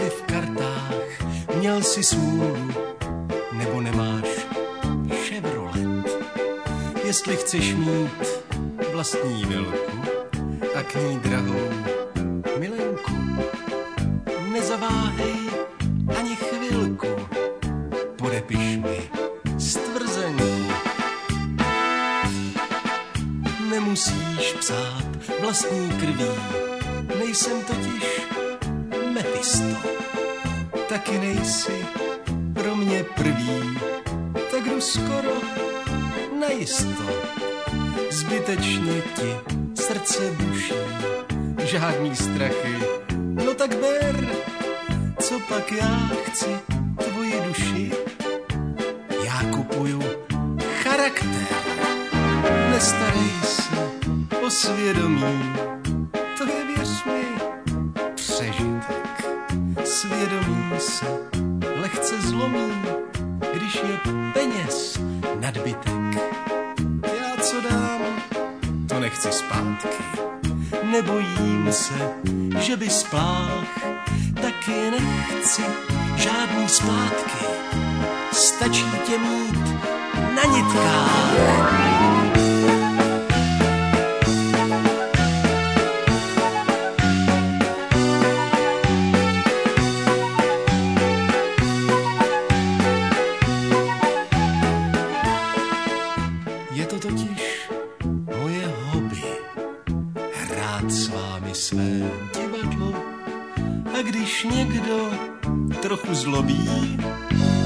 si v kartách, měl si smůlu, nebo nemáš Chevrolet. Jestli chceš mít vlastní vilku a k ní drahou milenku, nezaváhej ani chvilku, podepiš mi stvrzenku. Nemusíš psát vlastní krví, nejsem totiž Mephisto, taky nejsi pro mě prvý, tak jdu skoro najisto. Zbytečně ti srdce buší, žádný strachy, no tak ber, co pak já chci tvoji duši. Já kupuju charakter, nestarej se o svědomí, to je, věř mi, přežitek. Svědomí se lehce zlomí, když je peněz nadbytek. Já co dám, to nechci zpátky, nebojím se, že by splách, taky nechci žádný splátky, stačí tě mít na nitkách. Je to totiž moje hobby, hrát s vámi své divadlo, a když někdo trochu zlobí,